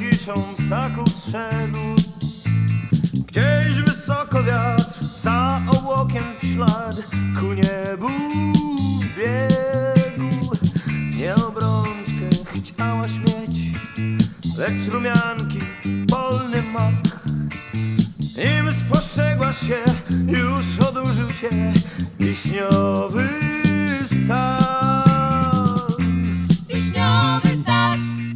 ciszą ptaków strzegł. Gdzieś wysoko wiatr, za obłokiem w ślad, ku niebu biegł. Nie obrączkę chciałaś mieć, lecz rumianki polny mak. Nim spostrzegłaś się, już odurzył cię wiśniowy sad. Wiśniowy sad.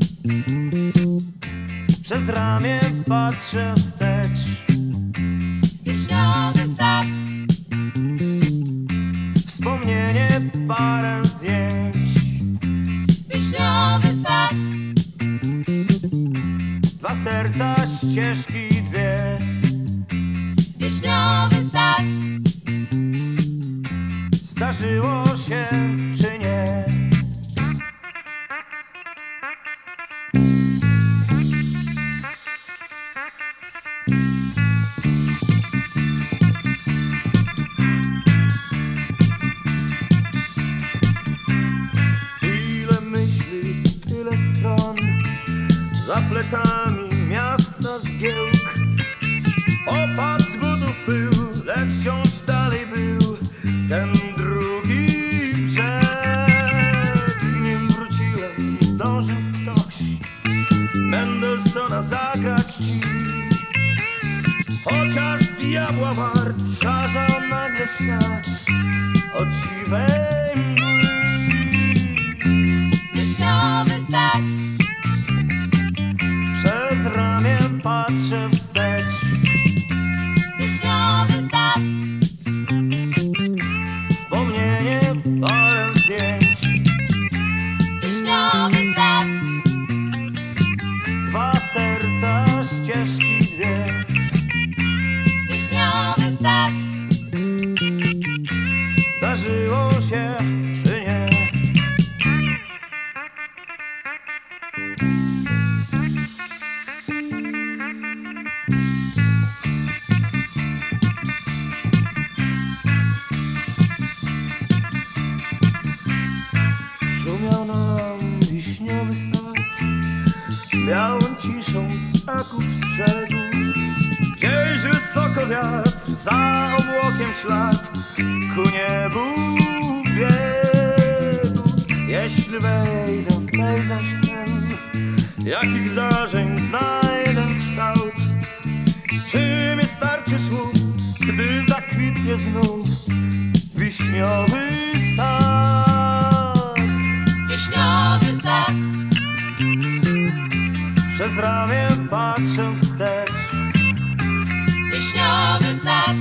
Przez ramię patrzę wstecz. Wiśniowy sad. Wspomnienie, parę zdjęć. Wiśniowy sad. Dwa serca, ścieżki dwie. Wiśniowy sad. Zdarzyło się czy nie? Ile myśli, tyle stron, za plecami miasta zgiełk. Opad z butów pył, lecz wciąż dalej był ten drugi brzeg. Nim wróciłem, zdążył ktoś Mendelssohna zagrać ci. Chociaż diabła wart szarzał nagle świat od siwej mgły. Wiśniowy sad. Przez ramię patrzę wstecz. Wiśniowy sad. Wspomnienie, parę zdjęć. Wiśniowy sad. Dwa serca, ścieżki dwie. Wiśniowy sad. Zdarzyło się czy nie? Szumiał nam wiśniowy sad, białą ciszą ptaków strzegł. Gdzieś wysoko wiatr, za obłokiem ślad, ku niebu biegł. Jeśli wejdę w pejzaż ten, jakich zdarzeń znajdę kształt? Czy mi starczy słów, gdy zakwitnie znów wiśniowy sad? Wiśniowy sad. Przez ramię patrzę wstecz. Wiśniowy sad.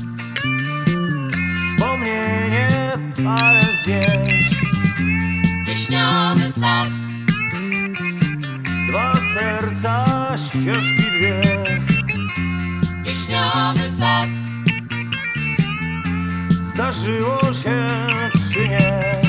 Wspomnienie, parę zdjęć. Wiśniowy sad. Dwa serca, ścieżki dwie. Wiśniowy sad. Zdarzyło się czy nie?